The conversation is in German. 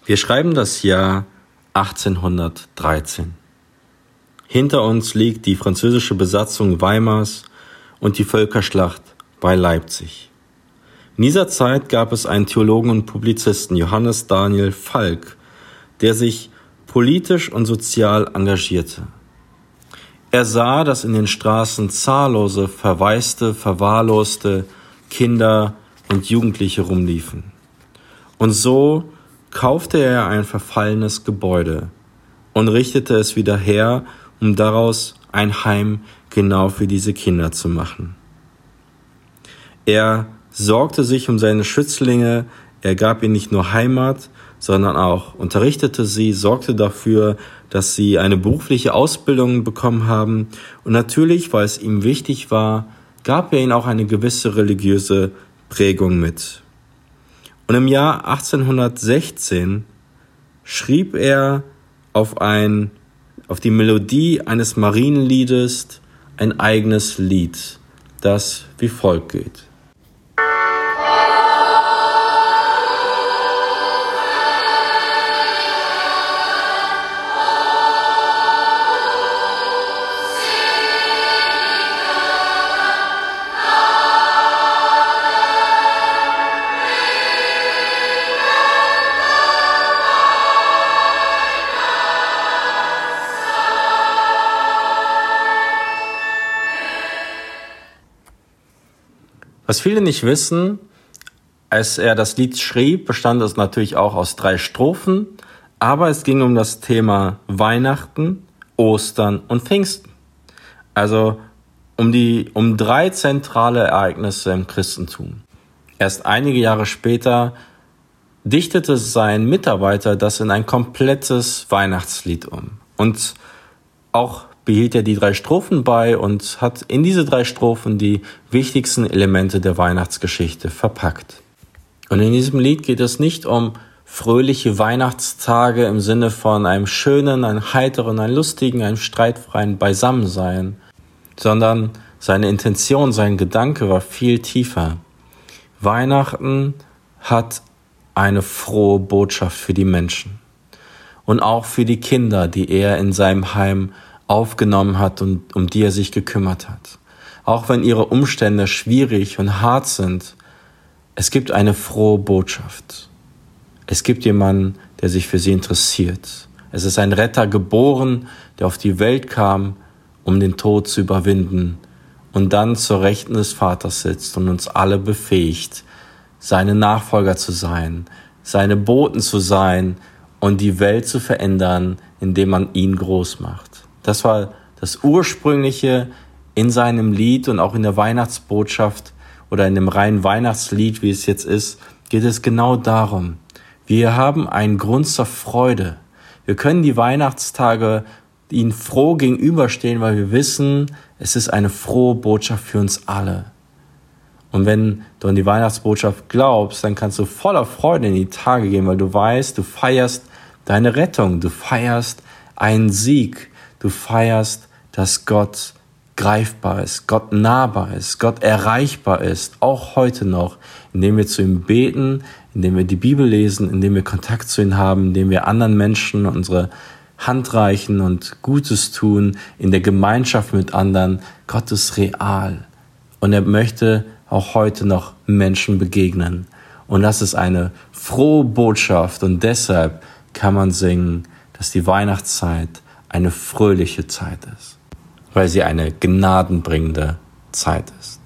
Wir schreiben das Jahr 1813. Hinter uns liegt die französische Besatzung Weimars und die Völkerschlacht bei Leipzig. In dieser Zeit gab es einen Theologen und Publizisten, Johannes Daniel Falk, der sich politisch und sozial engagierte. Er sah, dass in den Straßen zahllose, verwaiste, verwahrloste Kinder und Jugendliche rumliefen. Und so kaufte er ein verfallenes Gebäude und richtete es wieder her, um daraus ein Heim genau für diese Kinder zu machen. Er sorgte sich um seine Schützlinge, er gab ihnen nicht nur Heimat, sondern auch unterrichtete sie, sorgte dafür, dass sie eine berufliche Ausbildung bekommen haben. Und natürlich, weil es ihm wichtig war, gab er ihnen auch eine gewisse religiöse Prägung mit. Und im Jahr 1816 schrieb er auf die Melodie eines Marienliedes ein eigenes Lied, das wie folgt geht. Was viele nicht wissen, als er das Lied schrieb, bestand es natürlich auch aus 3 Strophen, aber es ging um das Thema Weihnachten, Ostern und Pfingsten. Also um 3 zentrale Ereignisse im Christentum. Erst einige Jahre später dichtete sein Mitarbeiter das in ein komplettes Weihnachtslied um. Und auch behielt er die 3 Strophen bei und hat in diese 3 Strophen die wichtigsten Elemente der Weihnachtsgeschichte verpackt. Und in diesem Lied geht es nicht um fröhliche Weihnachtstage im Sinne von einem schönen, einem heiteren, einem lustigen, einem streitfreien Beisammensein, sondern seine Intention, sein Gedanke war viel tiefer. Weihnachten hat eine frohe Botschaft für die Menschen und auch für die Kinder, die er in seinem Heim aufgenommen hat und um die er sich gekümmert hat. Auch wenn ihre Umstände schwierig und hart sind, es gibt eine frohe Botschaft. Es gibt jemanden, der sich für sie interessiert. Es ist ein Retter geboren, der auf die Welt kam, um den Tod zu überwinden und dann zur Rechten des Vaters sitzt und uns alle befähigt, seine Nachfolger zu sein, seine Boten zu sein und die Welt zu verändern, indem man ihn groß macht. Das war das Ursprüngliche in seinem Lied und auch in der Weihnachtsbotschaft oder in dem reinen Weihnachtslied, wie es jetzt ist, geht es genau darum. Wir haben einen Grund zur Freude. Wir können die Weihnachtstage ihnen froh gegenüberstehen, weil wir wissen, es ist eine frohe Botschaft für uns alle. Und wenn du an die Weihnachtsbotschaft glaubst, dann kannst du voller Freude in die Tage gehen, weil du weißt, du feierst deine Rettung, du feierst einen Sieg, du feierst, dass Gott greifbar ist, Gott nahbar ist, Gott erreichbar ist, auch heute noch, indem wir zu ihm beten, indem wir die Bibel lesen, indem wir Kontakt zu ihm haben, indem wir anderen Menschen unsere Hand reichen und Gutes tun, in der Gemeinschaft mit anderen. Gott ist real und er möchte auch heute noch Menschen begegnen. Und das ist eine frohe Botschaft und deshalb kann man singen, dass die Weihnachtszeit eine fröhliche Zeit ist, weil sie eine gnadenbringende Zeit ist.